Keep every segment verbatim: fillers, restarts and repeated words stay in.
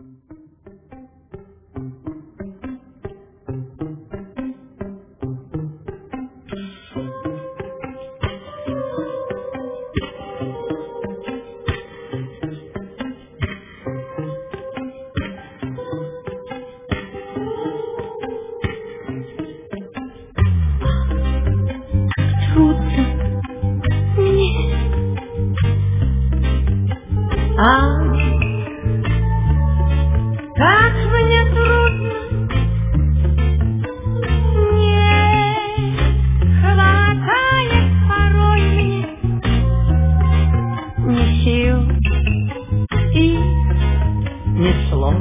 А как мне трудно, не хватает порой мне ни сил и ни слов,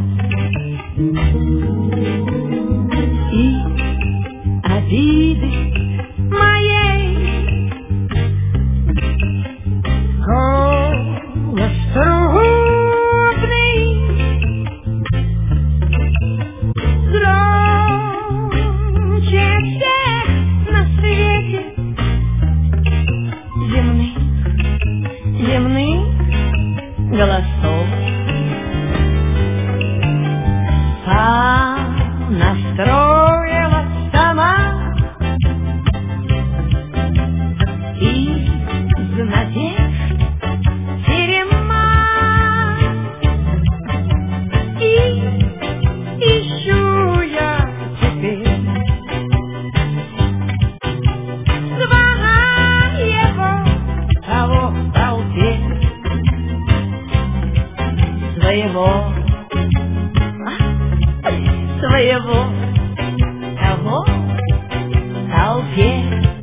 и обиды моей голос трудный, громче всех на свете земных, земных голосов. Настроилась сама из надежд терема, и ищу я теперь своего того в толпе, своего своего того в толпе.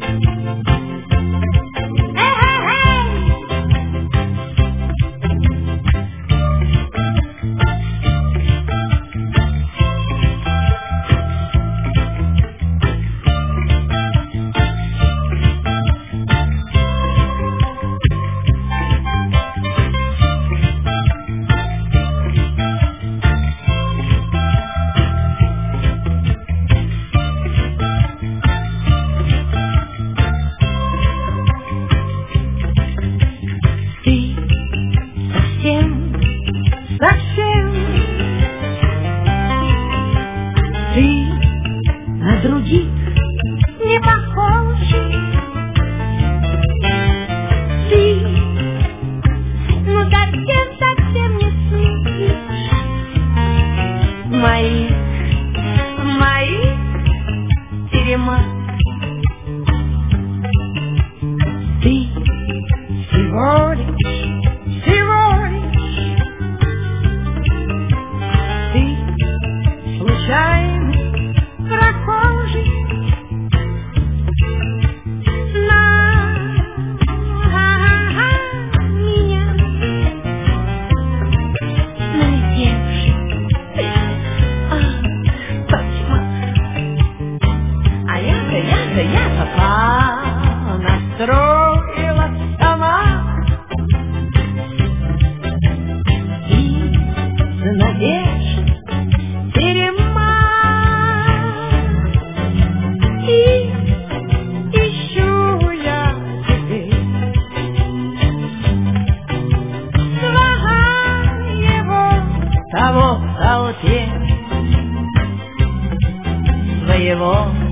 Совсем ты на других не похожа, ты ну совсем, совсем не смутишь моих, моих терема. Ты всего лишь, всего лишь случайный прохожий на меня налетевший. Ах, точно. А я-то, я-то, я-то понастроилась сама из надежд терема, и ищу я теперь своего того в толпе, своего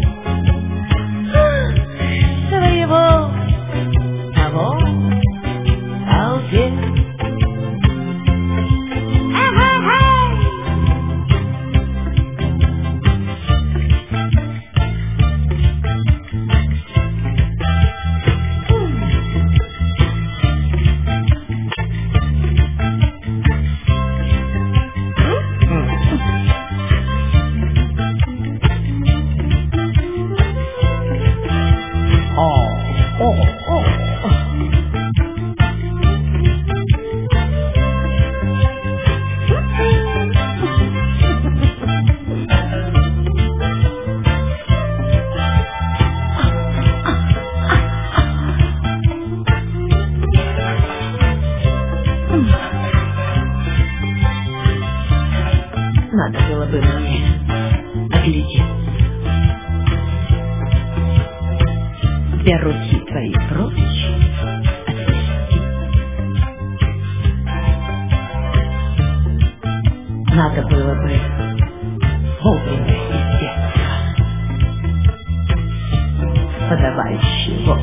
своего того в толпе. Надо было бы мне оглядеться. Две руки твои прочь отвести. Надо было бы вовремя из детства подобающие